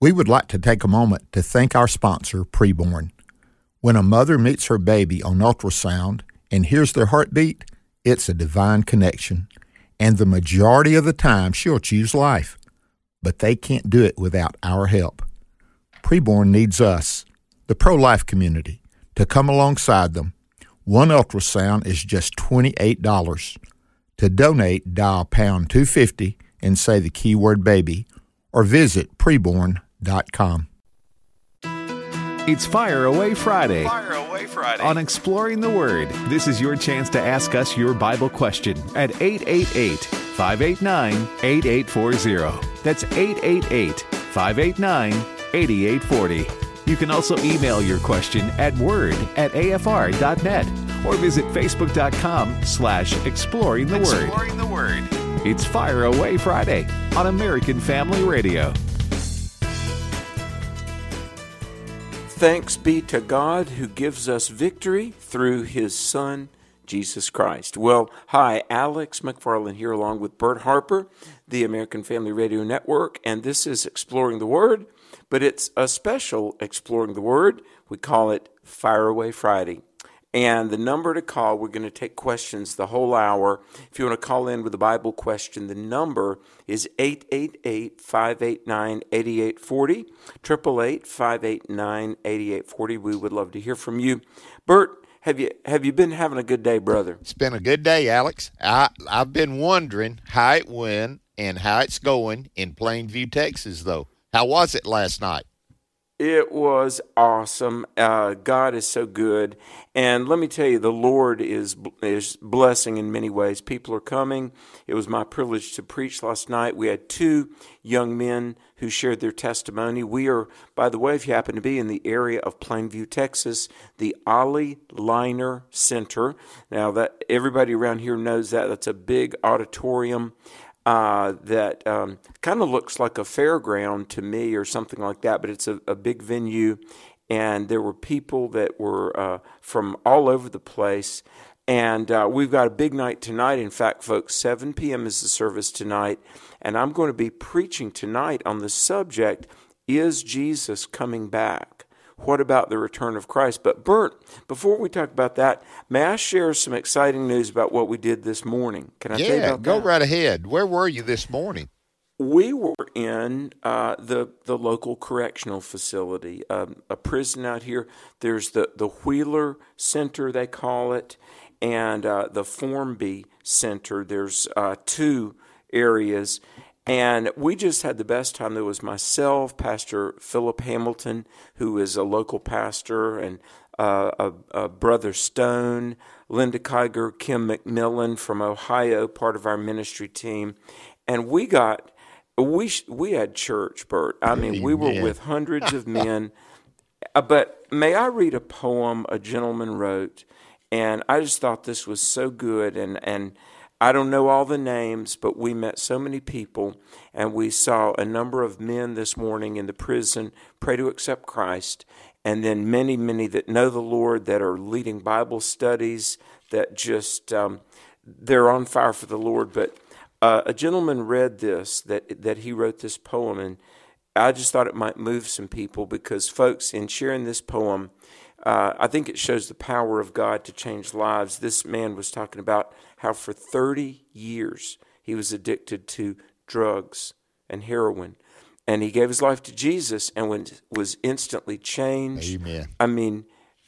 We would like to take a moment to thank our sponsor, Preborn. When a mother meets her baby on ultrasound and hears their heartbeat, it's a divine connection. And the majority of the time, she'll choose life. But they can't do it without our help. Preborn needs us, the pro-life community, to come alongside them. One ultrasound is just $28. To donate, dial pound 250 and say the keyword baby, or visit preborn.com. It's Fire Away Friday. Fire Away Friday. On Exploring the Word. This is your chance to ask us your Bible question at 888-589-8840. That's 888-589-8840. You can also email your question at word@afr.net or visit facebook.com/exploring the word. Exploring the Word. It's Fire Away Friday on American Family Radio. Thanks be to God who gives us victory through His Son, Jesus Christ. Well, hi, Alex McFarland here along with Bert Harper, the American Family Radio Network, and this is Exploring the Word, but it's a special Exploring the Word. We call it Fire Away Friday. And the number to call, we're going to take questions the whole hour. If you want to call in with a Bible question, the number is 888-589-8840, 888-589-8840. We would love to hear from you. Bert, have you been having a good day, brother? It's been a good day, Alex. I've been wondering how it went and how it's going in Plainview, Texas, though. How was it last night? It was awesome. God is so good. And let me tell you, the Lord is blessing in many ways. People are coming. It was my privilege to preach last night. We had 2 young men who shared their testimony. We are, by the way, if you happen to be in the area of Plainview, Texas, the Ollie Liner Center. Now, that everybody around here knows that. That's a big auditorium that kind of looks like a fairground to me or something like that, but it's a big venue, and there were people that were from all over the place, and we've got a big night tonight. In fact, folks, 7 p.m. is the service tonight, and I'm going to be preaching tonight on the subject, Is Jesus Coming Back? What about the return of Christ? But Bert, before we talk about that, may I share some exciting news about what we did this morning? Can I tell you about that? Go right ahead. Where were you this morning? We were in the local correctional facility, a prison out here. There's the Wheeler Center, they call it, and the Formby Center. There's 2 areas. And we just had the best time. There was myself, Pastor Philip Hamilton, who is a local pastor, and Brother Stone, Linda Kiger, Kim McMillan from Ohio, part of our ministry team. And we had church, Bert. I mean, we were with hundreds of men. But may I read a poem a gentleman wrote? And I just thought this was so good, and I don't know all the names, but we met so many people, and we saw a number of men this morning in the prison pray to accept Christ, and then many, many that know the Lord, that are leading Bible studies, that just, they're on fire for the Lord. But a gentleman read this, that he wrote this poem, and I just thought it might move some people because, folks, in sharing this poem, I think it shows the power of God to change lives. This man was talking about how for 30 years he was addicted to drugs and heroin. And he gave his life to Jesus and was instantly changed. Amen. I mean,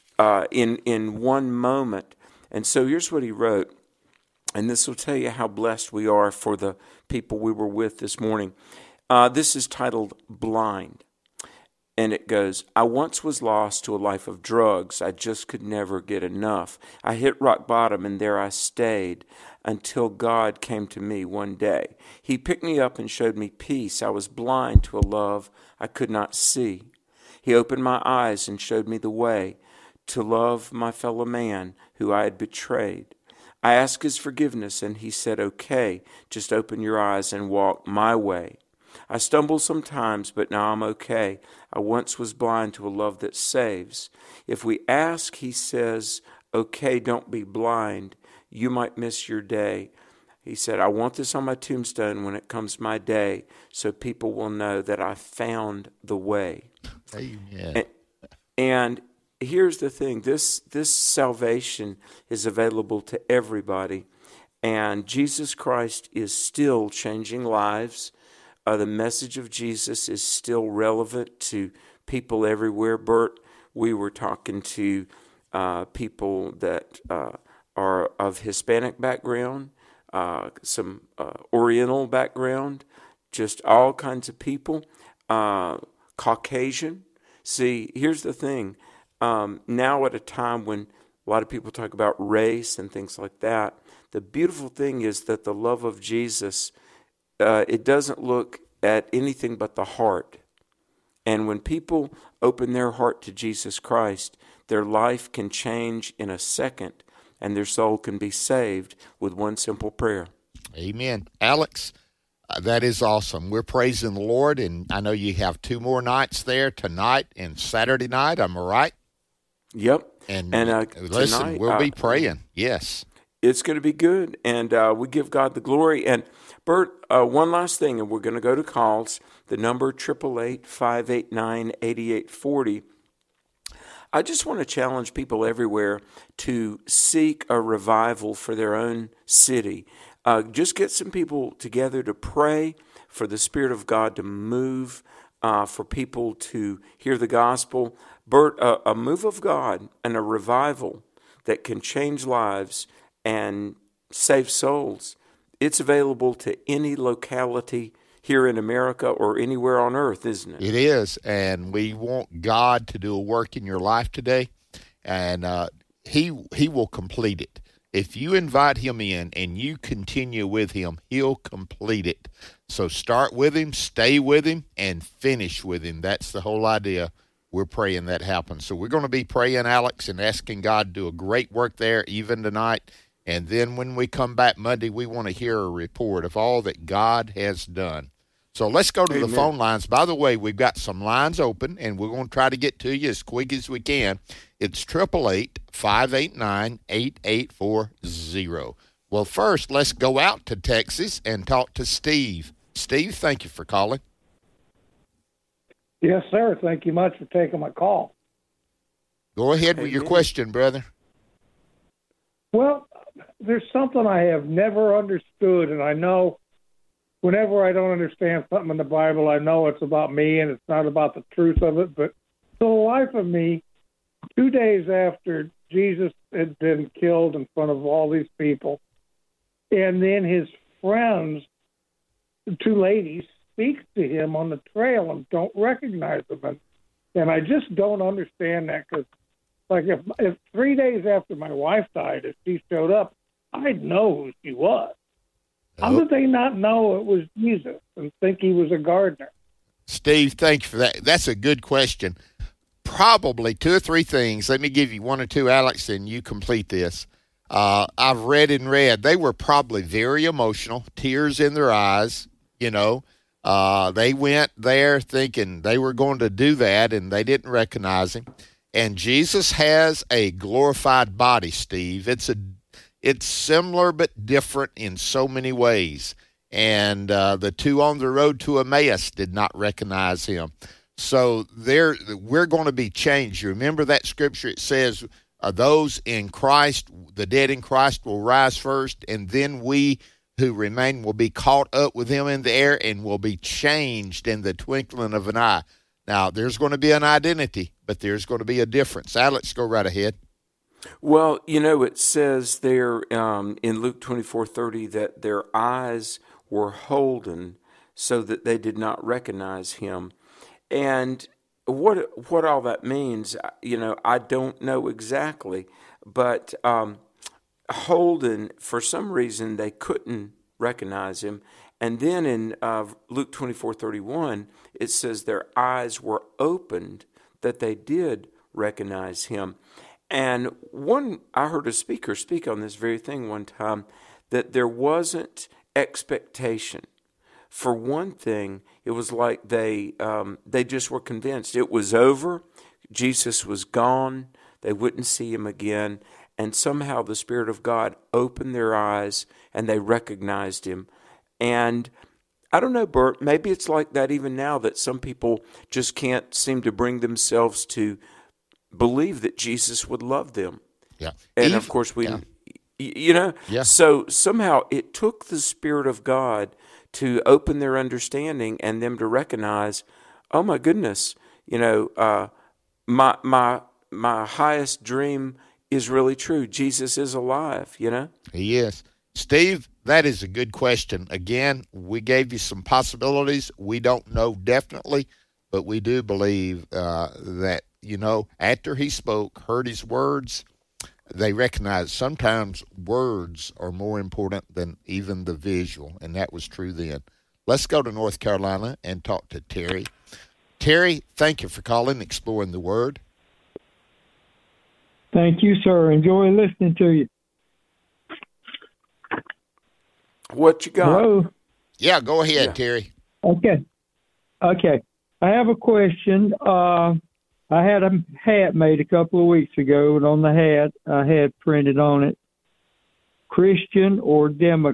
in one moment. And so here's what he wrote. And this will tell you how blessed we are for the people we were with this morning. This is titled Blind. And it goes, I once was lost to a life of drugs. I just could never get enough. I hit rock bottom and there I stayed until God came to me one day. He picked me up and showed me peace. I was blind to a love I could not see. He opened my eyes and showed me the way to love my fellow man who I had betrayed. I asked his forgiveness and he said, okay, just open your eyes and walk my way. I stumble sometimes, but now I'm okay. I once was blind to a love that saves. If we ask, he says, okay, don't be blind. You might miss your day. He said, I want this on my tombstone when it comes my day so people will know that I found the way. Amen. And here's the thing, this salvation is available to everybody, and Jesus Christ is still changing lives. The message of Jesus is still relevant to people everywhere. Bert, we were talking to people that are of Hispanic background, some Oriental background, just all kinds of people, Caucasian. See, here's the thing. Now at a time when a lot of people talk about race and things like that, the beautiful thing is that the love of Jesus, it doesn't look at anything but the heart. And when people open their heart to Jesus Christ, their life can change in a second, and their soul can be saved with one simple prayer. Amen. Alex, that is awesome. We're praising the Lord, and I know you have 2 more nights there, tonight and Saturday night. Am I right? Yep. And listen, tonight, we'll be praying. Yes. It's going to be good, and we give God the glory. And Bert, one last thing, and we're going to go to calls. The number 888-589-8840. I just want to challenge people everywhere to seek a revival for their own city. Just get some people together to pray for the Spirit of God to move, for people to hear the gospel. Bert, a move of God and a revival that can change lives and save souls, it's available to any locality here in America or anywhere on earth, isn't it? It is, and we want God to do a work in your life today, and He will complete it. If you invite Him in and you continue with Him, He'll complete it. So start with Him, stay with Him, and finish with Him. That's the whole idea. We're praying that happens. So we're going to be praying, Alex, and asking God to do a great work there even tonight. And then when we come back Monday, we want to hear a report of all that God has done. So let's go to the phone lines. By the way, we've got some lines open, and we're going to try to get to you as quick as we can. It's 888-589-8840. Well, first, let's go out to Texas and talk to Steve. Steve, thank you for calling. Yes, sir. Thank you much for taking my call. Go ahead with your question, brother. Well, there's something I have never understood, and I know whenever I don't understand something in the Bible, I know it's about me and it's not about the truth of it. But for the life of me, 2 days after Jesus had been killed in front of all these people, and then his friends, the 2 ladies, speak to him on the trail and don't recognize him. And I just don't understand that, because like if 3 days after my wife died, if she showed up, I'd know who she was. How did they not know it was Jesus and think he was a gardener? Steve, thank you for that. That's a good question. Probably 2 or 3 things. Let me give you 1 or 2, Alex, and you complete this. I've read and read. They were probably very emotional, tears in their eyes, you know. They went there thinking they were going to do that, and they didn't recognize him. And Jesus has a glorified body, Steve. It's similar but different in so many ways. And the 2 on the road to Emmaus did not recognize him. So we're going to be changed. You remember that scripture? It says, those in Christ, the dead in Christ will rise first, and then we who remain will be caught up with him in the air and will be changed in the twinkling of an eye. Now, there's going to be an identity, but there's going to be a difference. Alex, go right ahead. Well, you know, it says there in Luke 24:30 that their eyes were holden so that they did not recognize him. And what all that means, you know, I don't know exactly. But holden, for some reason, they couldn't recognize him. And then in Luke 24:31, it says their eyes were opened that they did recognize him. And I heard a speaker speak on this very thing one time, that there wasn't expectation. For one thing, it was like they just were convinced it was over. Jesus was gone. They wouldn't see him again. and somehow the Spirit of God opened their eyes and they recognized him. And I don't know, Bert, maybe it's like that even now, that some people just can't seem to bring themselves to believe that Jesus would love them. Yeah. And of course so somehow it took the Spirit of God to open their understanding and them to recognize, oh my goodness, my highest dream is really true. Jesus is alive, He is. Steve, that is a good question. Again, we gave you some possibilities. We don't know definitely, but we do believe that, after he spoke, heard his words, they recognized sometimes words are more important than even the visual, and that was true then. Let's go to North Carolina and talk to Terry. Terry, thank you for calling, Exploring the Word. Thank you, sir. Enjoy listening to you. What you got? Hello? Yeah, go ahead, Terry. Okay. I have a question. I had a hat made a couple of weeks ago, and on the hat, I had printed on it, Christian or Democrat, ?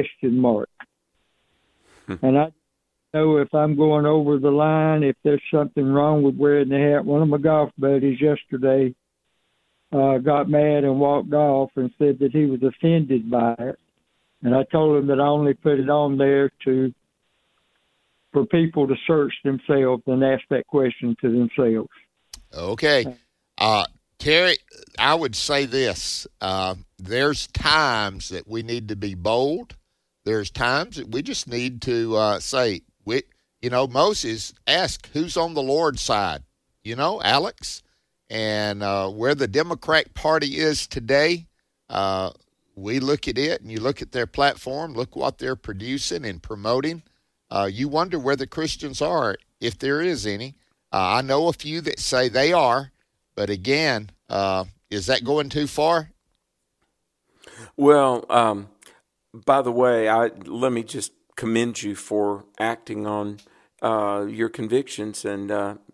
And I know if I'm going over the line, if there's something wrong with wearing the hat. One of my golf buddies yesterday got mad and walked off and said that he was offended by it. And I told him that I only put it on there for people to search themselves and ask that question to themselves. Okay. Terry, I would say this. There's times that we need to be bold. There's times that we just need to say, Moses asked, who's on the Lord's side? Alex. And where the Democrat Party is today, we look at it and you look at their platform, look what they're producing and promoting. You wonder where the Christians are, if there is any. I know a few that say they are, but again, is that going too far? Well, by the way, let me just commend you for acting on your convictions. And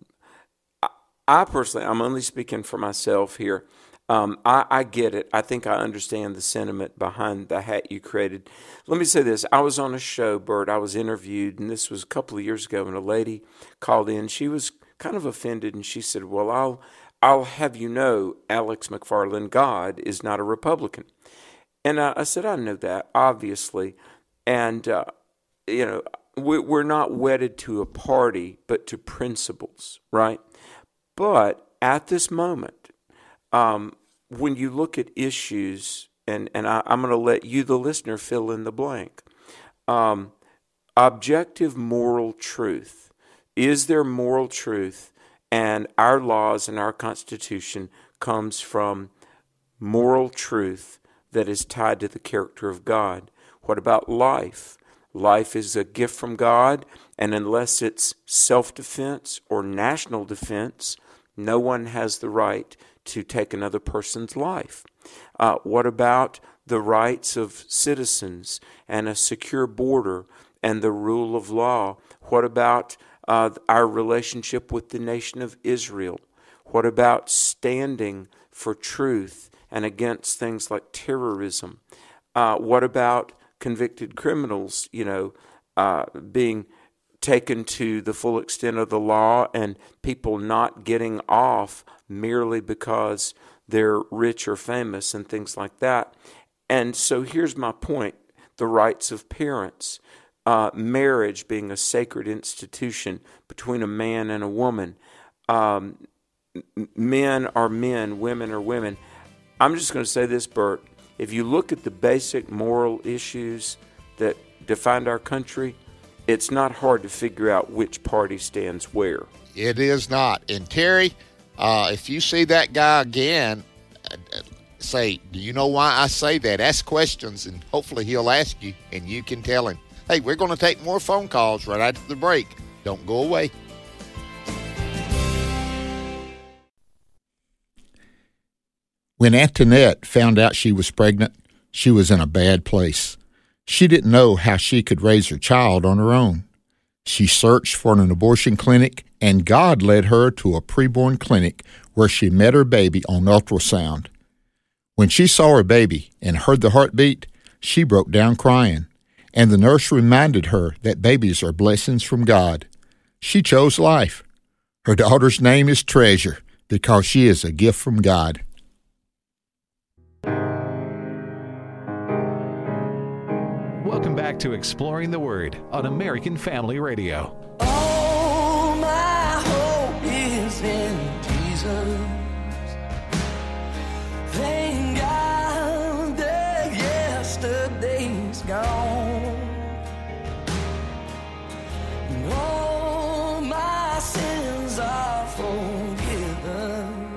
I personally, I'm only speaking for myself here. I get it. I think I understand the sentiment behind the hat you created. Let me say this. I was on a show, Bert. I was interviewed, and this was a couple of years ago, and a lady called in. She was kind of offended, and she said, well, I'll have you know, Alex McFarland, God is not a Republican. And I said, I know that, obviously. And, we're not wedded to a party, but to principles, right? But at this moment, when you look at issues, and I'm going to let you, the listener, fill in the blank. Objective moral truth. Is there moral truth? And our laws and our Constitution comes from moral truth that is tied to the character of God. What about life? Life is a gift from God, and unless it's self-defense or national defense, no one has the right to take another person's life. What about the rights of citizens and a secure border and the rule of law? What about our relationship with the nation of Israel? What about standing for truth and against things like terrorism? What about convicted criminals, being taken to the full extent of the law and people not getting off merely because they're rich or famous and things like that? And so here's my point. The rights of parents, marriage being a sacred institution between a man and a woman. Men are men, women are women. I'm just going to say this, Bert. If you look at the basic moral issues that defined our country, it's not hard to figure out which party stands where. It is not. And Terry, if you see that guy again, say, do you know why I say that? Ask questions, and hopefully he'll ask you, and you can tell him. Hey, we're going to take more phone calls right after the break. Don't go away. When Antoinette found out she was pregnant, she was in a bad place. She didn't know how she could raise her child on her own. She searched for an abortion clinic, and God led her to a preborn clinic where she met her baby on ultrasound. When she saw her baby and heard the heartbeat, she broke down crying, and the nurse reminded her that babies are blessings from God. She chose life. Her daughter's name is Treasure because she is a gift from God. Welcome back to Exploring the Word on American Family Radio. All my hope is in Jesus. Thank God that yesterday's gone. And all my sins are forgiven.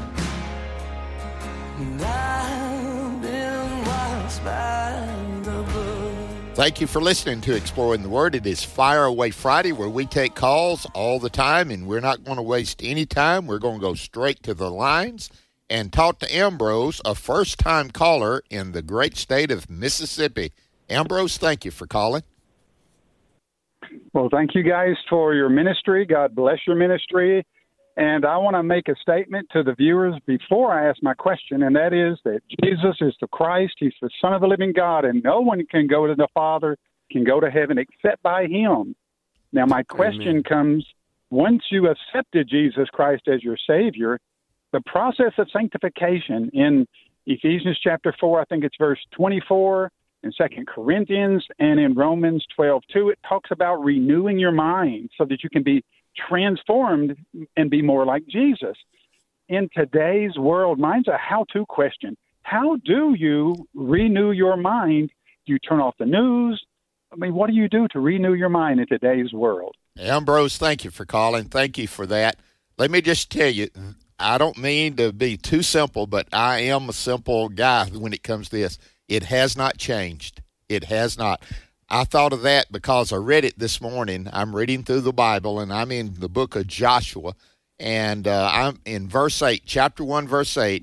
And I've been washed by the blood. Thank you for listening to Exploring the Word. It is Fire Away Friday, where we take calls all the time, and we're not going to waste any time. We're going to go straight to the lines and talk to Ambrose, a first-time caller in the great state of Mississippi. Ambrose, thank you for calling. Well, thank you guys for your ministry. God bless your ministry. And I want to make a statement to the viewers before I ask my question, and that is that Jesus is the Christ. He's the Son of the living God, and no one can go to the Father, can go to heaven except by him. Now, my question comes, once you accepted Jesus Christ as your Savior, the process of sanctification in Ephesians chapter 4, I think it's verse 24, in 2 Corinthians, and in Romans 12:2, it talks about renewing your mind so that you can be transformed and be more like Jesus. In today's world, mine's a how-to question. How do you renew your mind? Do you turn off the news? I mean, what do you do to renew your mind in today's world? Ambrose, thank you for calling. Thank you for that. Let me just tell you, I don't mean to be too simple, but I am a simple guy when it comes to this. It has not changed. It has not. I thought of that because I read it this morning. I'm reading through the Bible, and I'm in the book of Joshua, and I'm in verse 8, chapter 1, verse 8.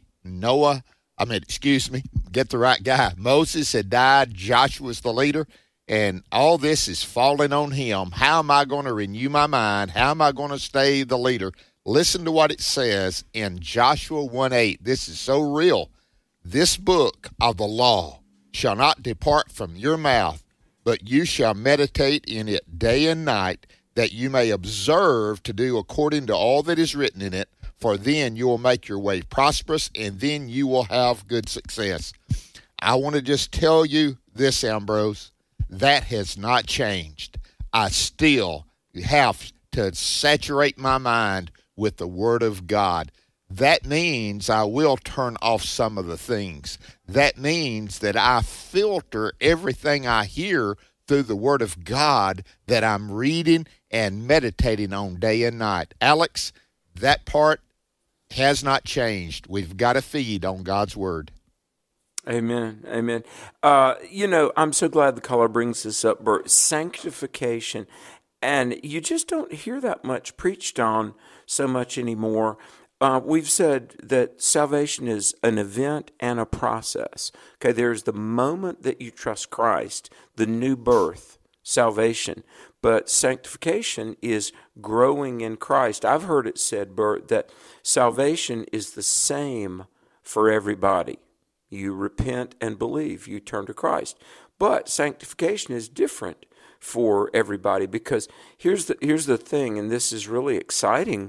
Get the right guy. Moses had died. Joshua's the leader, and all this is falling on him. How am I going to renew my mind? How am I going to stay the leader? Listen to what it says in Joshua 1:8. This is so real. This book of the law shall not depart from your mouth, but you shall meditate in it day and night, that you may observe to do according to all that is written in it, for then you will make your way prosperous, and then you will have good success. I want to just tell you this, Ambrose, that has not changed. I still have to saturate my mind with the Word of God. That means I will turn off some of the things. That means that I filter everything I hear through the Word of God that I'm reading and meditating on day and night. Alex, that part has not changed. We've got to feed on God's Word. Amen. Amen. I'm so glad the caller brings this up, Bert. Sanctification. And you just don't hear that much preached on so much anymore. We've said that salvation is an event and a process. Okay, there's the moment that you trust Christ, the new birth, salvation. But sanctification is growing in Christ. I've heard it said, Bert, that salvation is the same for everybody. You repent and believe, you turn to Christ. But sanctification is different for everybody, because here's the thing, and this is really exciting.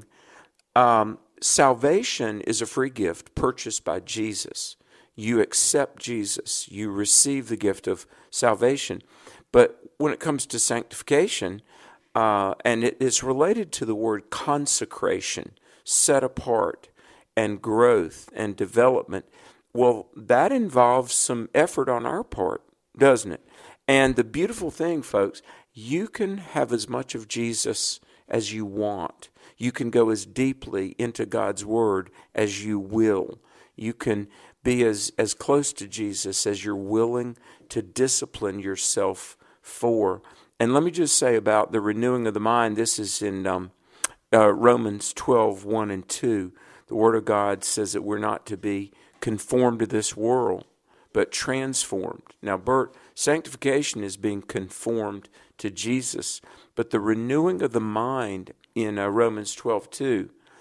Salvation is a free gift purchased by Jesus. You accept Jesus. You receive the gift of salvation. But when it comes to sanctification, and it is related to the word consecration, set apart, and growth and development, well, that involves some effort on our part, doesn't it? And the beautiful thing, folks, you can have as much of Jesus as you want. You can go as deeply into God's Word as you will. You can be as close to Jesus as you're willing to discipline yourself for. And let me just say about the renewing of the mind, this is in Romans 12:1 and 2. The Word of God says that we're not to be conformed to this world, but transformed. Now, Bert, sanctification is being conformed to Jesus, but the renewing of the mind in Romans 12:2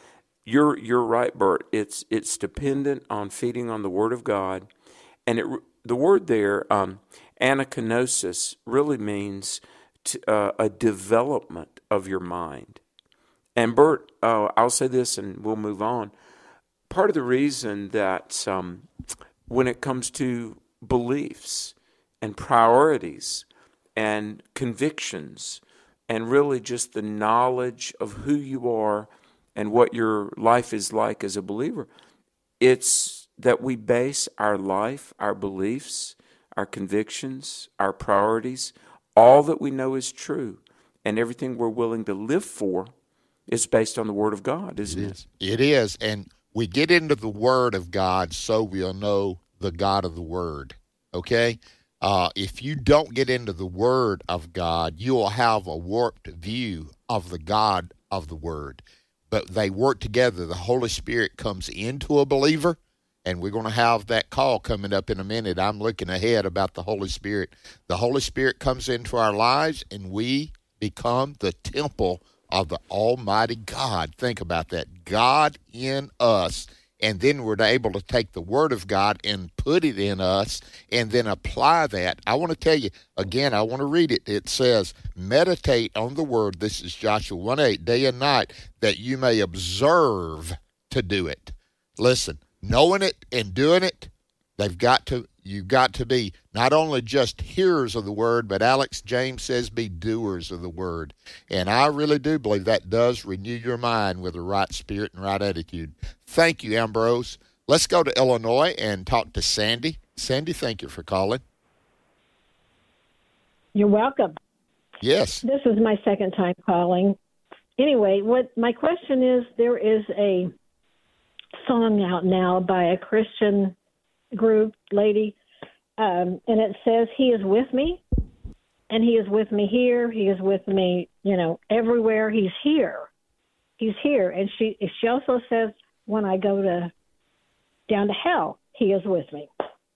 you're right, Bert. It's dependent on feeding on the Word of God, and the word there, anakinosis, really means a development of your mind. And Bert, I'll say this, and we'll move on. Part of the reason that when it comes to beliefs and priorities and convictions, and really just the knowledge of who you are and what your life is like as a believer, it's that we base our life, our beliefs, our convictions, our priorities, all that we know is true, and everything we're willing to live for is based on the Word of God, isn't it? It is, and we get into the Word of God so we'll know the God of the Word, okay? If you don't get into the Word of God, you will have a warped view of the God of the Word. But they work together. The Holy Spirit comes into a believer, and we're going to have that call coming up in a minute. I'm looking ahead about the Holy Spirit. The Holy Spirit comes into our lives, and we become the temple of the Almighty God. Think about that. God in us. And then we're able to take the Word of God and put it in us and then apply that. I want to tell you, again, I want to read it. It says, meditate on the Word. This is Joshua 1:8, day and night, that you may observe to do it. Listen, knowing it and doing it, you've got to be not only just hearers of the Word, but Alex James says be doers of the Word. And I really do believe that does renew your mind with the right spirit and right attitude. Thank you, Ambrose. Let's go to Illinois and talk to Sandy. Sandy, thank you for calling. You're welcome. Yes. This is my second time calling. Anyway, what my question is, there is a song out now by a Christian group, lady, and it says, He is with me, and He is with me here, He is with me, everywhere. He's here. He's here. And she also says, when I go down to hell, He is with me.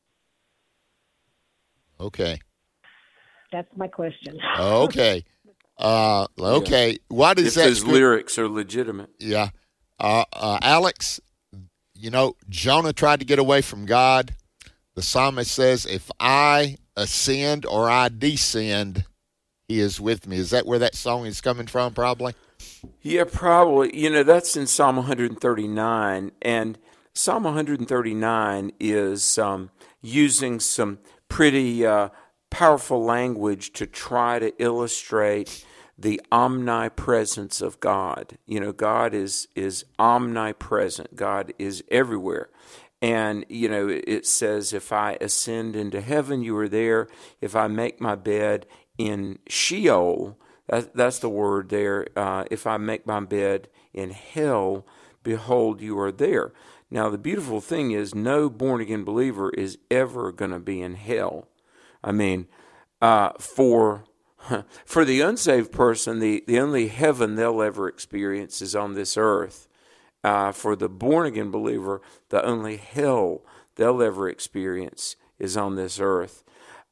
Okay. That's my question. Okay. Okay. What is that? His lyrics are legitimate. Yeah. Alex, Jonah tried to get away from God. The psalmist says, if I ascend or I descend, He is with me. Is that where that song is coming from, probably? Yeah, probably. That's in Psalm 139. And Psalm 139 is using some pretty powerful language to try to illustrate the omnipresence of God. God is omnipresent. God is everywhere. And, it says, if I ascend into heaven, you are there. If I make my bed in Sheol, that's the word there. If I make my bed in hell, behold, you are there. Now, the beautiful thing is no born-again believer is ever going to be in hell. I mean, for the unsaved person, the only heaven they'll ever experience is on this earth. For the born-again believer, the only hell they'll ever experience is on this earth.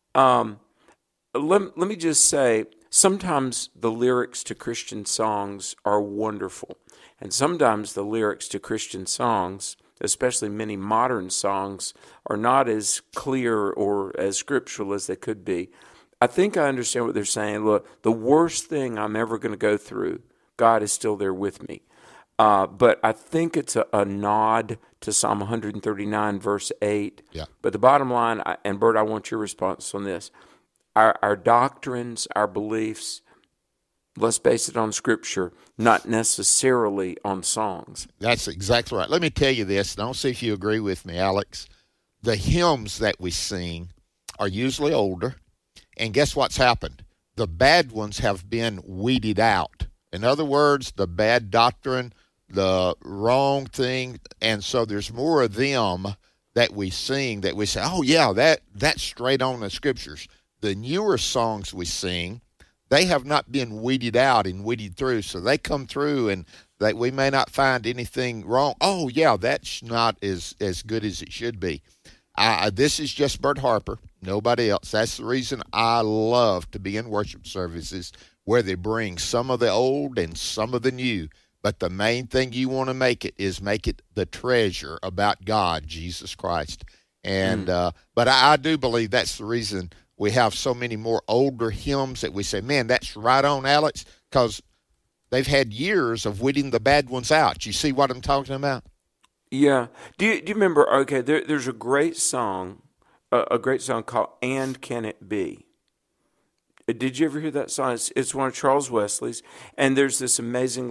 Let me just say, sometimes the lyrics to Christian songs are wonderful. And sometimes the lyrics to Christian songs, especially many modern songs, are not as clear or as scriptural as they could be. I think I understand what they're saying. Look, the worst thing I'm ever going to go through, God is still there with me. But I think it's a nod to Psalm 139, verse 8. Yeah. But the bottom line, and Bert, I want your response on this. Our doctrines, our beliefs, let's base it on Scripture, not necessarily on songs. That's exactly right. Let me tell you this, and I'll see if you agree with me, Alex. The hymns that we sing are usually older, and guess what's happened? The bad ones have been weeded out. In other words, the bad doctrine, the wrong thing, and so there's more of them that we sing that we say, oh, yeah, that's straight on the Scriptures. The newer songs we sing, they have not been weeded out and weeded through, so they come through and that we may not find anything wrong. Oh, yeah, that's not as good as it should be. This is just Bert Harper, nobody else. That's the reason I love to be in worship services where they bring some of the old and some of the new, But the main thing you want to make it the treasure about God, Jesus Christ. And but I do believe that's the reason we have so many more older hymns that we say, man, that's right on, Alex, because they've had years of weeding the bad ones out. You see what I'm talking about? Yeah. Do you remember? Okay, there's a great song called "And Can It Be." Did you ever hear that song? It's one of Charles Wesley's, and there's this amazing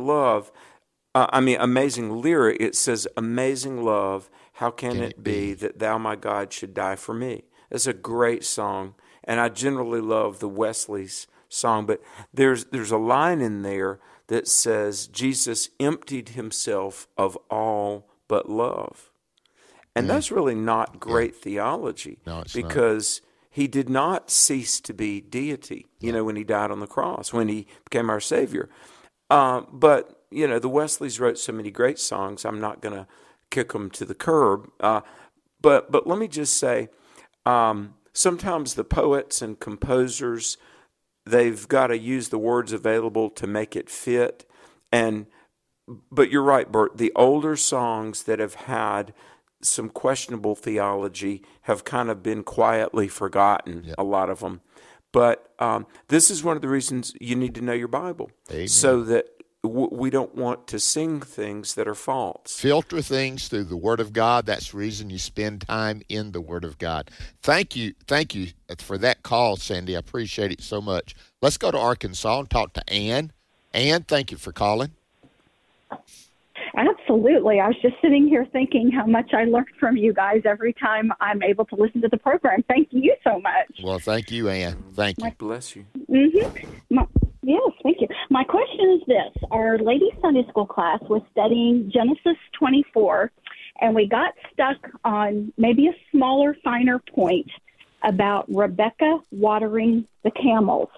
lyric. It says, "Amazing love, how can it be that thou, my God, should die for me?" It's a great song, and I generally love the Wesley's song, but there's a line in there that says, Jesus emptied himself of all but love. And that's really not great theology, because he did not cease to be deity, when he died on the cross, when he became our Savior. But, the Wesleys wrote so many great songs, I'm not going to kick them to the curb. But let me just say, sometimes the poets and composers, they've got to use the words available to make it fit. But you're right, Bert, the older songs that have had some questionable theology have kind of been quietly forgotten, a lot of them. But this is one of the reasons you need to know your Bible. Amen. So that we don't want to sing things that are false. Filter things through the Word of God. That's the reason you spend time in the Word of God. Thank you for that call, Sandy. I appreciate it so much. Let's go to Arkansas and talk to Ann. Ann, thank you for calling. Absolutely. I was just sitting here thinking how much I learn from you guys every time I'm able to listen to the program. Thank you so much. Well, thank you, Ann. Thank you. Bless you. Mm-hmm. Yes, thank you. My question is this. Our lady Sunday school class was studying Genesis 24, and we got stuck on maybe a smaller, finer point about Rebecca watering the camels.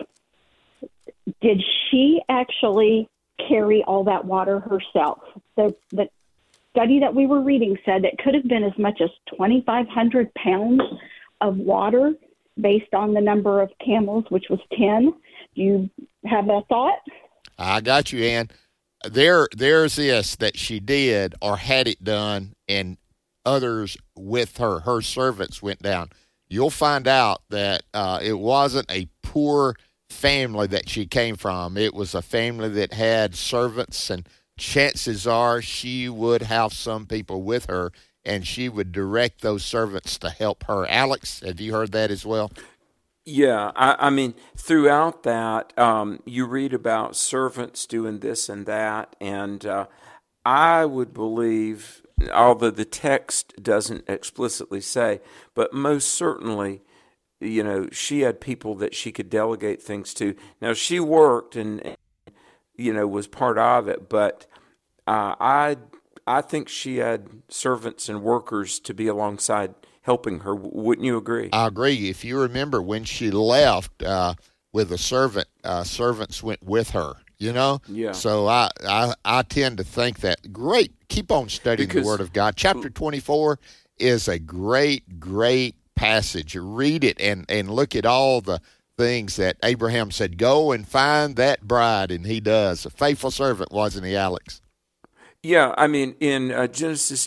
Did she actually carry all that water herself? The study that we were reading said it could have been as much as 2,500 pounds of water based on the number of camels, which was 10. Do you have a thought? I got you, Ann. There's this that she did or had it done, and others with her. Her servants went down. You'll find out that it wasn't a poor family that she came from. It was a family that had servants, and chances are she would have some people with her, and she would direct those servants to help her. Alex, have you heard that as well? Yeah, I mean, throughout that, you read about servants doing this and that, and I would believe, although the text doesn't explicitly say, but most certainly, she had people that she could delegate things to. Now, she worked and, was part of it, but I think she had servants and workers to be alongside helping her. Wouldn't you agree? I agree. If you remember, when she left with a servant, servants went with her, Yeah. So I tend to think that. Great. Keep on studying the Word of God. Chapter 24 is a great, great passage. Read it and look at all the things that Abraham said, go and find that bride, and he does. A faithful servant, wasn't he, Alex? Yeah, I mean, in Genesis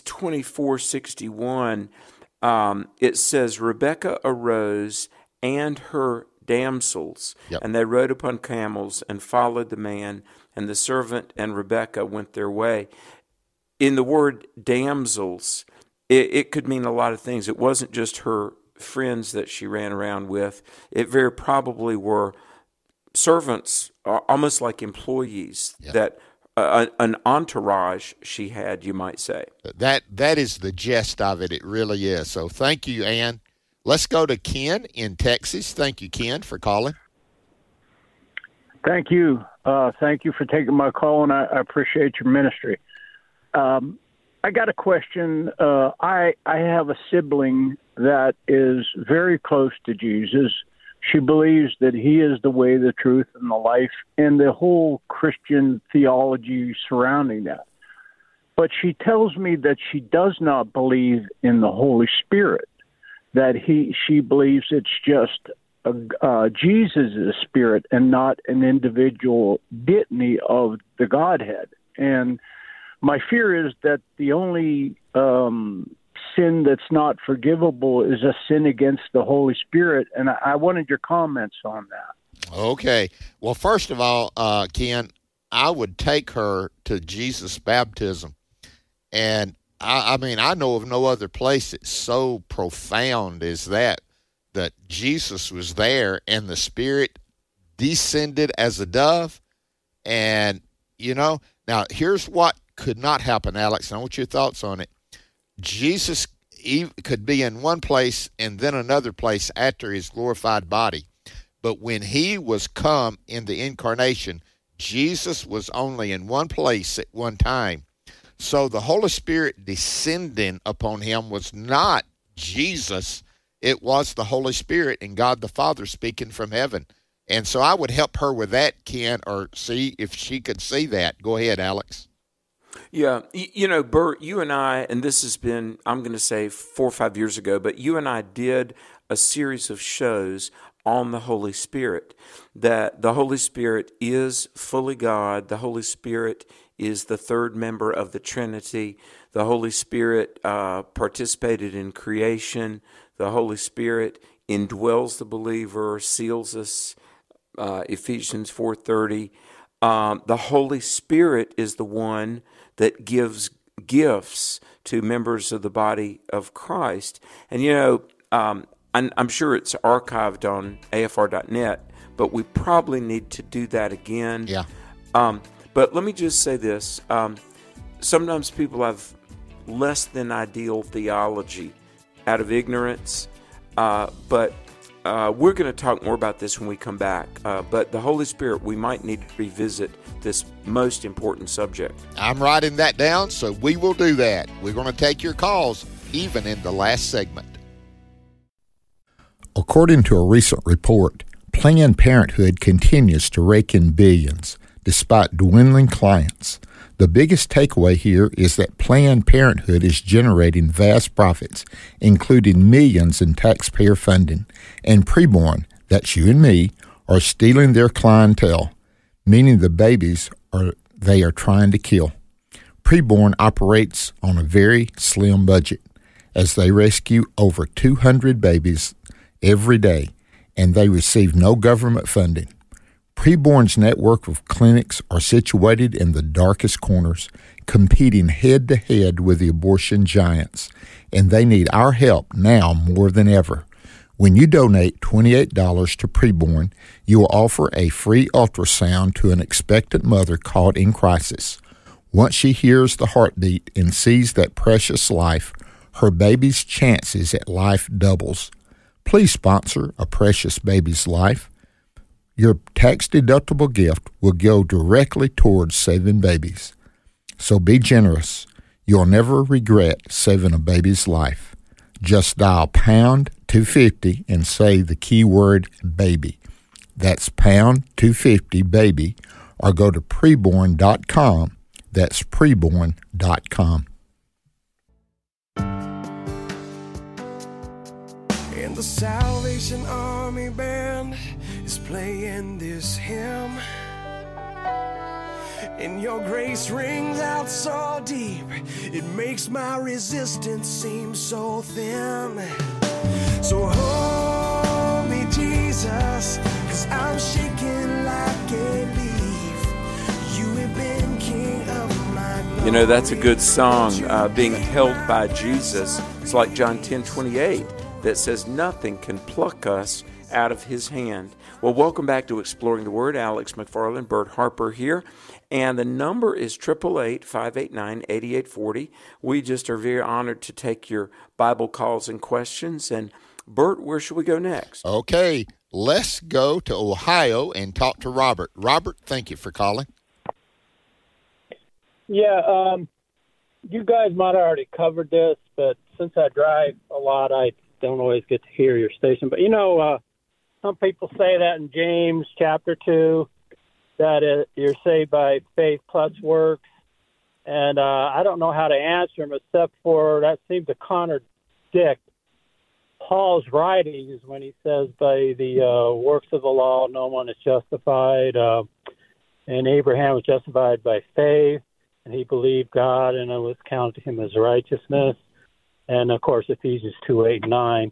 24:61, it says, Rebekah arose and her damsels, and they rode upon camels and followed the man, and the servant and Rebekah went their way. In the word damsels, it could mean a lot of things. It wasn't just her friends that she ran around with. It very probably were servants, almost like employees, that an entourage she had, you might say. That is the gist of it. It really is. So thank you, Ann. Let's go to Ken in Texas. Thank you, Ken, for calling. Thank you. Thank you for taking my call, and I appreciate your ministry. I got a question. I have a sibling that is very close to Jesus. She believes that he is the way, the truth, and the life, and the whole Christian theology surrounding that. But she tells me that she does not believe in the Holy Spirit, that she believes it's just Jesus' spirit and not an individual deity of the Godhead. And my fear is that the only sin that's not forgivable is a sin against the Holy Spirit, and I wanted your comments on that. Okay. Well, first of all, Ken, I would take her to Jesus' baptism. And, I mean, I know of no other place that's so profound as that Jesus was there and the Spirit descended as a dove. And, you know, now here's what could not happen, Alex, and I want your thoughts on it. Jesus could be in one place and then another place after his glorified body. But when he was come in the incarnation, Jesus was only in one place at one time. So the Holy Spirit descending upon him was not Jesus. It was the Holy Spirit and God the Father speaking from heaven. And so I would help her with that, Ken, or see if she could see that. Go ahead, Alex. Yeah, you know, Bert, you and I, and this has been, I'm going to say 4 or 5 years ago, but you and I did a series of shows on the Holy Spirit, that the Holy Spirit is fully God. The Holy Spirit is the third member of the Trinity. The Holy Spirit participated in creation. The Holy Spirit indwells the believer, seals us, Ephesians 4:30. The Holy Spirit is the one that gives gifts to members of the body of Christ. And, you know, I'm sure it's archived on afr.net, but we probably need to do that again. Yeah. But let me just say this. Sometimes people have less than ideal theology out of ignorance, but we're going to talk more about this when we come back. But the Holy Spirit, we might need to revisit this most important subject. I'm writing that down, so we will do that. We're going to take your calls, even in the last segment. According to a recent report, Planned Parenthood continues to rake in billions despite dwindling clients. The biggest takeaway here is that Planned Parenthood is generating vast profits, including millions in taxpayer funding, and preborn, that's you and me, are stealing their clientele, meaning the babies they are trying to kill. Preborn operates on a very slim budget, as they rescue over 200 babies every day, and they receive no government funding. Preborn's network of clinics are situated in the darkest corners, competing head-to-head with the abortion giants, and they need our help now more than ever. When you donate $28 to Preborn, you will offer a free ultrasound to an expectant mother caught in crisis. Once she hears the heartbeat and sees that precious life, her baby's chances at life doubles. Please sponsor a precious baby's life. Your tax-deductible gift will go directly towards saving babies. So be generous. You'll never regret saving a baby's life. Just dial pound 250 and say the keyword baby. That's pound 250 baby, or go to preborn.com. That's preborn.com. And the Salvation Army Band is playing this hymn, and your grace rings out so deep, it makes my resistance seem so thin. So hold me, Jesus, 'cause I'm shaking like a leaf. You have been king of my glory. You know, that's a good song, being held by Jesus. It's like John 10:28 that says nothing can pluck us out of his hand. Well, welcome back to Exploring the Word. Alex McFarland, Bert Harper here. And the number is 888-589-8840. We just are very honored to take your Bible calls and questions. And Bert, where should we go next? Okay, let's go to Ohio and talk to Robert. Robert, thank you for calling. Yeah, you guys might have already covered this, but since I drive a lot, I don't always get to hear your station. But, you know, some people say that in James chapter 2, that you're saved by faith plus works. And I don't know how to answer them except for that seems to contradict Paul's writings when he says by the works of the law no one is justified, and Abraham was justified by faith. and he believed God, and it was counted to him as righteousness. And, of course, Ephesians 2:8-9,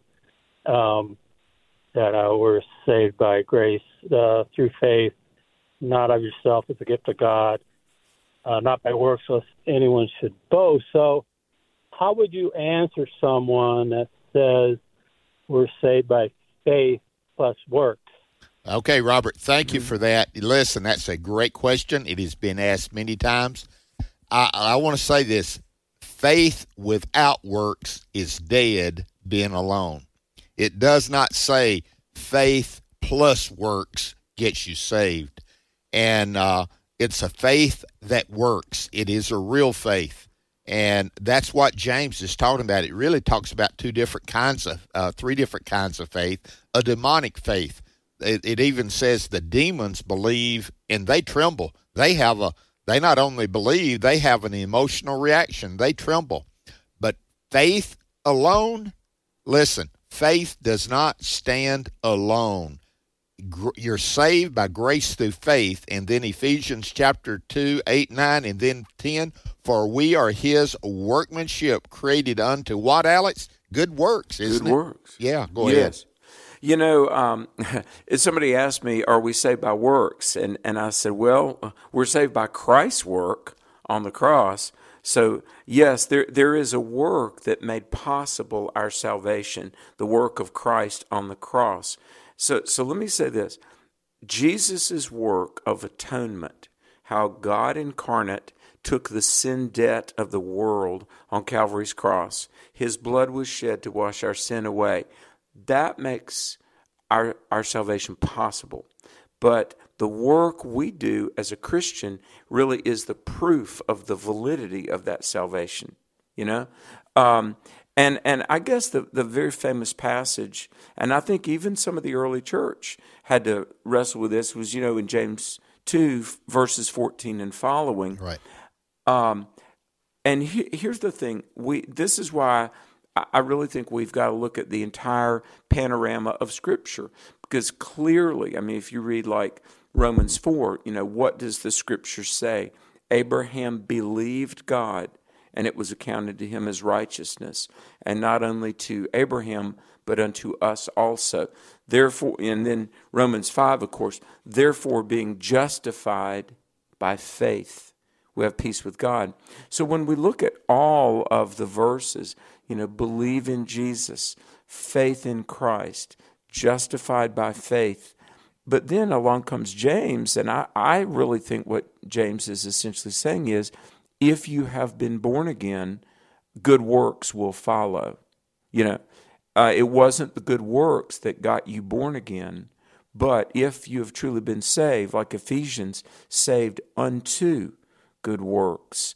that we're saved by grace through faith, not of yourself, as a gift of God, not by works, lest anyone should boast. So how would you answer someone that says we're saved by faith plus works? Okay, Robert, thank you for that. Listen, that's a great question. It has been asked many times. I want to say this. Faith without works is dead, being alone. It does not say faith plus works gets you saved. And it's a faith that works. It is a real faith. And that's what James is talking about. It really talks about three different kinds of faith. A demonic faith. It even says the demons believe and they tremble. They not only believe, they have an emotional reaction. They tremble. But faith alone, listen, faith does not stand alone. You're saved by grace through faith. And then Ephesians chapter 2:8-9, and then 10, for we are his workmanship, created unto what, Alex? Good works, isn't it? Good works. Yeah, go ahead. You know, somebody asked me, are we saved by works? And I said, well, we're saved by Christ's work on the cross. So, yes, there is a work that made possible our salvation, the work of Christ on the cross. So let me say this. Jesus' work of atonement, how God incarnate took the sin debt of the world on Calvary's cross. His blood was shed to wash our sin away. That makes our salvation possible. But the work we do as a Christian really is the proof of the validity of that salvation, you know? And I guess the very famous passage, and I think even some of the early church had to wrestle with this, was, you know, in James 2, verses 14 and following. Right. And here's the thing. This is why I really think we've got to look at the entire panorama of Scripture, because clearly, I mean, if you read like Romans 4, you know, what does the Scripture say? Abraham believed God, and it was accounted to him as righteousness, and not only to Abraham, but unto us also. Therefore, and then Romans 5, of course, therefore being justified by faith, we have peace with God. So when we look at all of the verses, you know, believe in Jesus, faith in Christ, justified by faith. But then along comes James, and I really think what James is essentially saying is, if you have been born again, good works will follow. You know, it wasn't the good works that got you born again, but if you have truly been saved, like Ephesians, saved unto good works.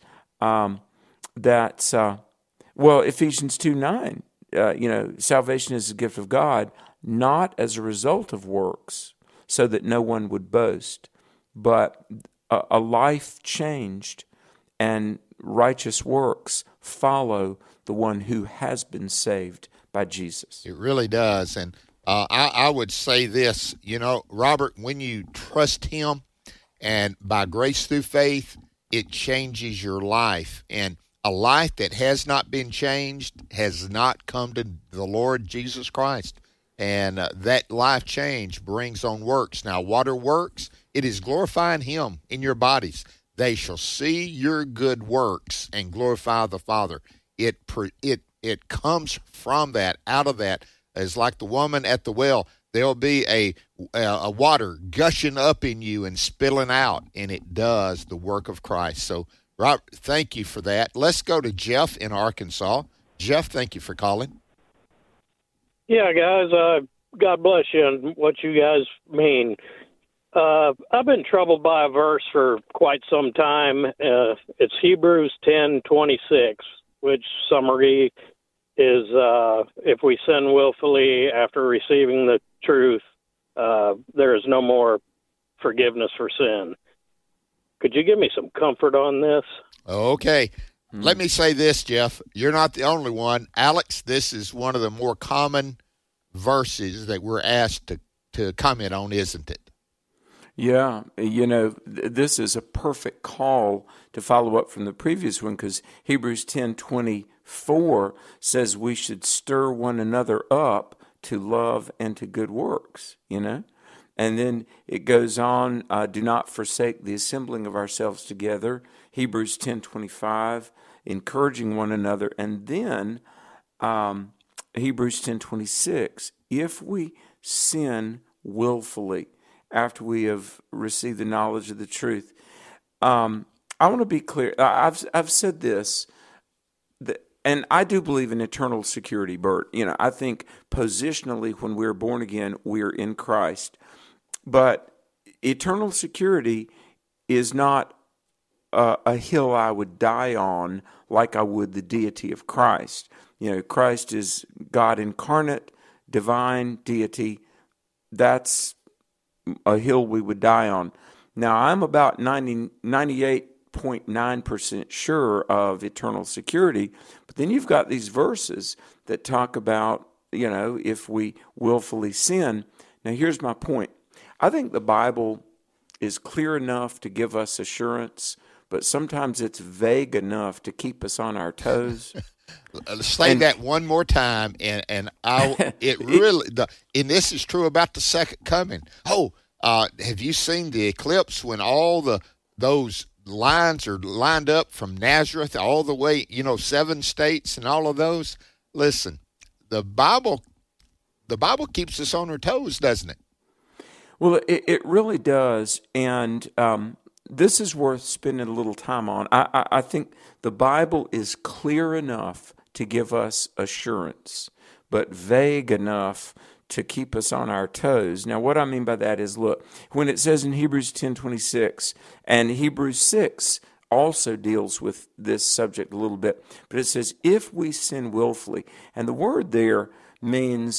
Ephesians 2:9, you know, salvation is a gift of God, not as a result of works, so that no one would boast, but a life changed, and righteous works follow the one who has been saved by Jesus. It really does. And I would say this, you know, Robert, when you trust him and by grace through faith, it changes your life. And a life that has not been changed has not come to the Lord Jesus Christ. And that life change brings on works. Now, what are works? It is glorifying him in your bodies. They shall see your good works and glorify the Father. It comes from that, out of that. It's like the woman at the well. There'll be a water gushing up in you and spilling out, and it does the work of Christ. So, Rob, thank you for that. Let's go to Jeff in Arkansas. Jeff, thank you for calling. Yeah, guys, God bless you and what you guys mean. I've been troubled by a verse for quite some time. It's Hebrews 10:26, which summary is, if we sin willfully after receiving the truth, there is no more forgiveness for sin. Could you give me some comfort on this? Okay. Let me say this, Jeff. You're not the only one. Alex, this is one of the more common verses that we're asked to comment on, isn't it? Yeah, this is a perfect call to follow up from the previous one, because Hebrews 10:24 says we should stir one another up to love and to good works, And then it goes on, do not forsake the assembling of ourselves together, Hebrews 10:25, encouraging one another. And then Hebrews 10:26, if we sin willfully after we have received the knowledge of the truth. I want to be clear. I've said this, and I do believe in eternal security, Bert. I think positionally when we're born again, we're in Christ. But eternal security is not a hill I would die on like I would the deity of Christ. Christ is God incarnate, divine deity. That's a hill we would die on. Now, I'm about 98.9% sure of eternal security, but then you've got these verses that talk about, if we willfully sin. Now, here's my point. I think the Bible is clear enough to give us assurance, but sometimes it's vague enough to keep us on our toes. Say that one more time, and this is true about the second coming. Have you seen the eclipse when all those lines are lined up from Nazareth all the way, 7 states and all of those? Listen, the Bible keeps us on our toes, doesn't it? Well, it really does, and this is worth spending a little time on. I think the Bible is clear enough to give us assurance, but vague enough to keep us on our toes. Now, what I mean by that is, look, when it says in Hebrews 10:26, and Hebrews 6 also deals with this subject a little bit, but it says, if we sin willfully, and the word there means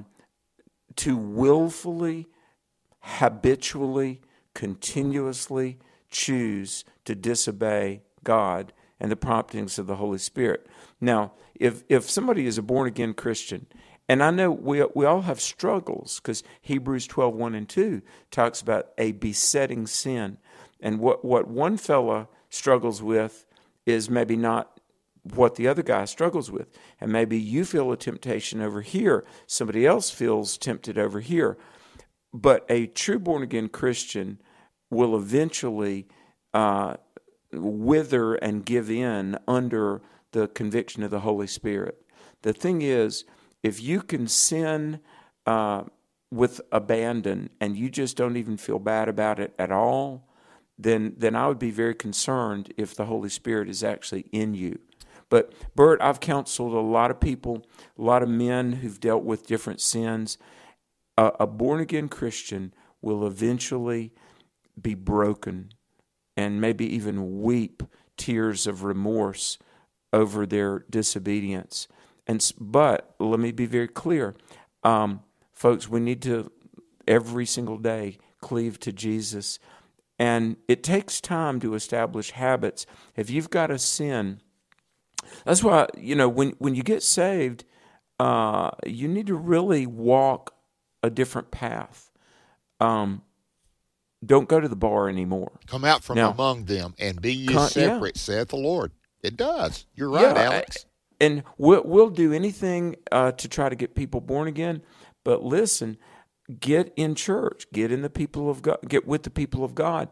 to willfully, habitually, continuously choose to disobey God and the promptings of the Holy Spirit. Now, if somebody is a born-again Christian, and I know we all have struggles, because Hebrews 12:1 and 2 talks about a besetting sin. And what one fella struggles with is maybe not what the other guy struggles with. And maybe you feel a temptation over here, somebody else feels tempted over here. But a true born-again Christian will eventually wither and give in under the conviction of the Holy Spirit. The thing is, if you can sin with abandon and you just don't even feel bad about it at all, then I would be very concerned if the Holy Spirit is actually in you. But, Bert, I've counseled a lot of people, a lot of men who've dealt with different sins. A born-again Christian will eventually be broken and maybe even weep tears of remorse over their disobedience. But let me be very clear. Folks, we need to, every single day, cleave to Jesus. And it takes time to establish habits. If you've got a sin, that's why, when you get saved, you need to really walk a different path. Don't go to the bar anymore. Come out from among them and be ye separate, saith the Lord. It does. You're right, Alex. And we'll do anything to try to get people born again. But listen, get in church, get in the people of God, get with the people of God.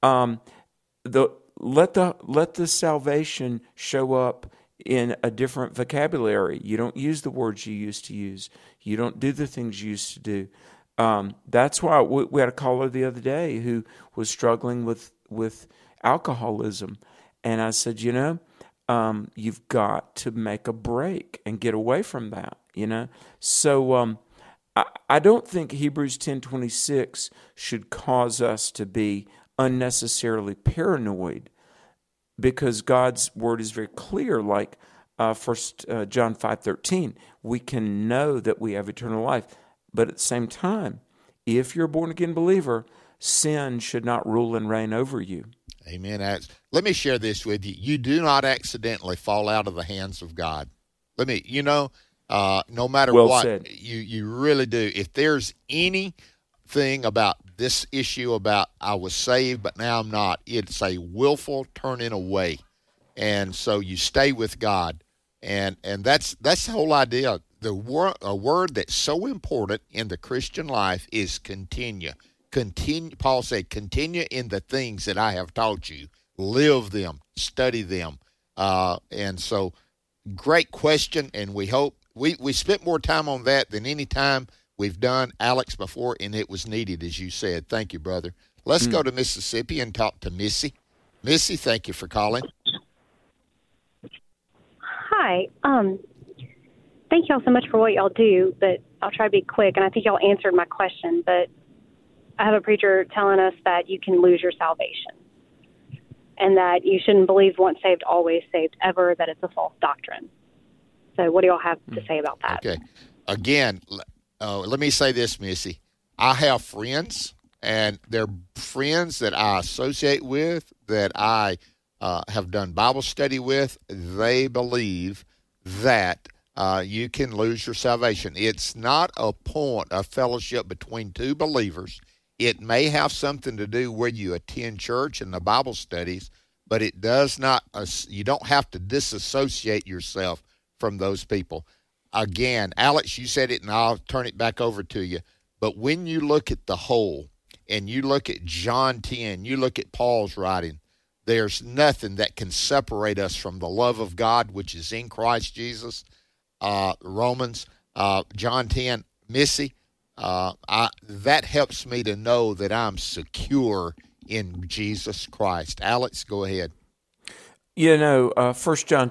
Let the salvation show up in a different vocabulary. You don't use the words you used to use. You don't do the things you used to do. That's why we had a caller the other day who was struggling with alcoholism. And I said, you've got to make a break and get away from that, So I don't think Hebrews 10:26 should cause us to be unnecessarily paranoid, because God's word is very clear, like 1 John 5:13. We can know that we have eternal life. But at the same time, if you're a born-again believer, sin should not rule and reign over you. Amen. Let me share this with you. You do not accidentally fall out of the hands of God. No matter well what, said. you really do. If there's any thing about this issue about I was saved, but now I'm not. It's a willful turning away. And so you stay with God. And that's the whole idea. A word that's so important in the Christian life is continue. Continue. Paul said, continue in the things that I have taught you. Live them. Study them. And so great question, and we hope we spent more time on that than any time we've done, Alex, before, and it was needed, as you said. Thank you, brother. Let's go to Mississippi and talk to Missy. Missy, thank you for calling. Hi. Thank y'all so much for what y'all do, but I'll try to be quick, and I think y'all answered my question, but I have a preacher telling us that you can lose your salvation and that you shouldn't believe once saved, always saved, ever, that it's a false doctrine. So what do y'all have to say about that? Okay. Again, let me say this, Missy. I have friends, and they're friends that I associate with, that I have done Bible study with. They believe that you can lose your salvation. It's not a point of fellowship between two believers. It may have something to do where you attend church and the Bible studies, but it does not. You don't have to disassociate yourself from those people. Again, Alex, you said it, and I'll turn it back over to you. But when you look at the whole, and you look at John 10, you look at Paul's writing, there's nothing that can separate us from the love of God, which is in Christ Jesus. Romans, John 10, Missy, that helps me to know that I'm secure in Jesus Christ. Alex, go ahead. 1 John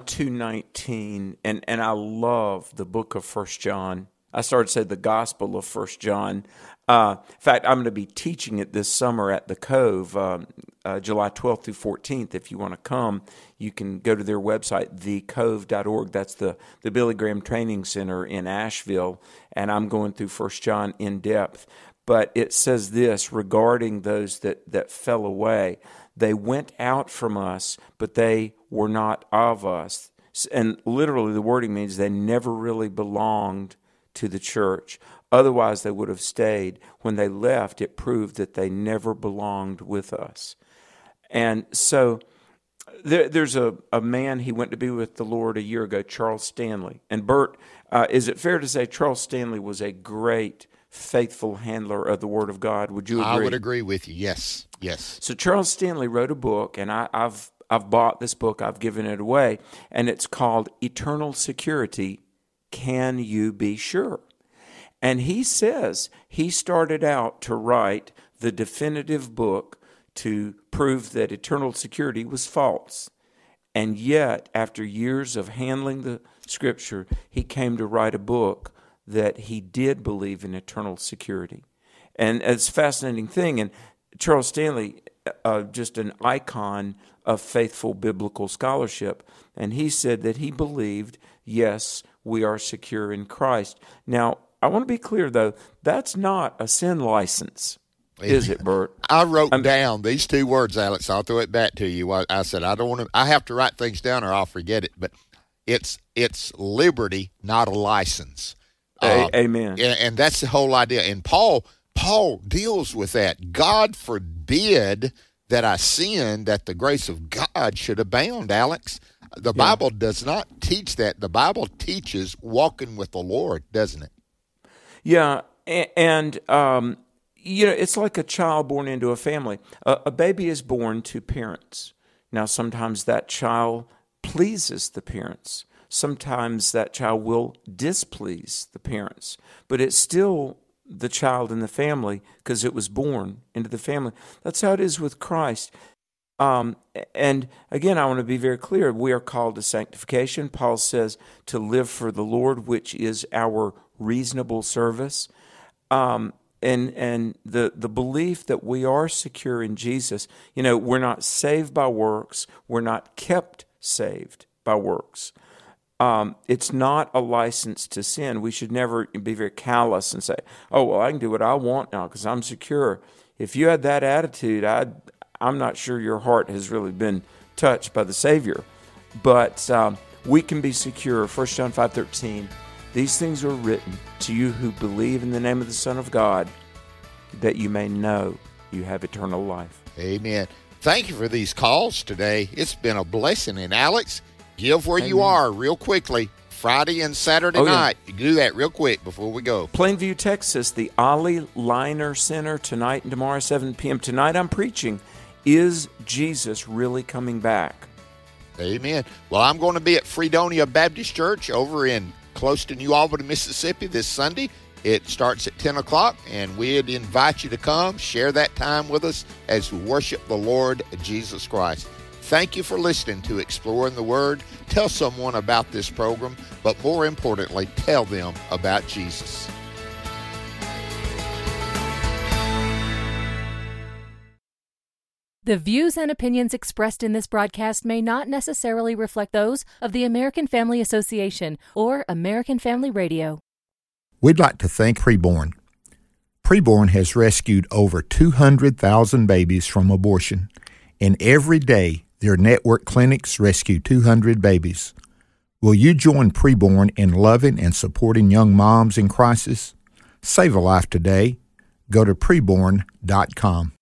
2:19, and I love the book of 1 John. I started to say the Gospel of 1 John. In fact, I'm going to be teaching it this summer at the Cove, July 12th through 14th. If you want to come, you can go to their website, thecove.org. That's the Billy Graham Training Center in Asheville, and I'm going through 1 John in depth. But it says this regarding those that fell away. They went out from us, but they were not of us. And literally the wording means they never really belonged to the church. Otherwise, they would have stayed. When they left, it proved that they never belonged with us. And so there's a man, he went to be with the Lord a year ago, Charles Stanley. And Bert, is it fair to say Charles Stanley was a great, faithful handler of the Word of God? Would you agree? I would agree with you, yes. Yes. So Charles Stanley wrote a book, and I've bought this book, I've given it away, and it's called Eternal Security, Can You Be Sure? And he says he started out to write the definitive book to prove that eternal security was false. And yet, after years of handling the Scripture, he came to write a book that he did believe in eternal security. And it's a fascinating thing. And Charles Stanley, just an icon of faithful biblical scholarship, and he said that he believed, yes, we are secure in Christ. Now, I want to be clear, though, that's not a sin license, is it, Bert? I wrote down these two words, Alex. I'll throw it back to you. I said I don't want to. I have to write things down, or I'll forget it. But it's liberty, not a license. Amen. And that's the whole idea. And Paul deals with that. God forbid that I sin, that the grace of God should abound, Alex. The Bible does not teach that. The Bible teaches walking with the Lord, doesn't it? Yeah, and it's like a child born into a family. A baby is born to parents. Now, sometimes that child pleases the parents. Sometimes that child will displease the parents. But it's still the child in the family because it was born into the family. That's how it is with Christ. And again, I want to be very clear. We are called to sanctification. Paul says to live for the Lord, which is our reasonable service. And the belief that we are secure in Jesus, we're not saved by works. We're not kept saved by works. It's not a license to sin. We should never be very callous and say, oh, well, I can do what I want now because I'm secure. If you had that attitude, I'm not sure your heart has really been touched by the Savior. But we can be secure. 1 John 5:13, these things are written to you who believe in the name of the Son of God, that you may know you have eternal life. Amen. Thank you for these calls today. It's been a blessing. And Alex, give where you are real quickly. Friday and Saturday night. You do that real quick before we go. Plainview, Texas, the Ollie Liner Center, tonight and tomorrow, 7 p.m. Tonight I'm preaching, Is Jesus Really Coming Back? Amen. Well, I'm going to be at Fredonia Baptist Church over in close to New Albany, Mississippi this Sunday. It starts at 10 o'clock, and we'd invite you to come, share that time with us as we worship the Lord Jesus Christ. Thank you for listening to Exploring the Word. Tell someone about this program, but more importantly, tell them about Jesus. The views and opinions expressed in this broadcast may not necessarily reflect those of the American Family Association or American Family Radio. We'd like to thank Preborn. Preborn has rescued over 200,000 babies from abortion, and every day their network clinics rescue 200 babies. Will you join Preborn in loving and supporting young moms in crisis? Save a life today. Go to preborn.com.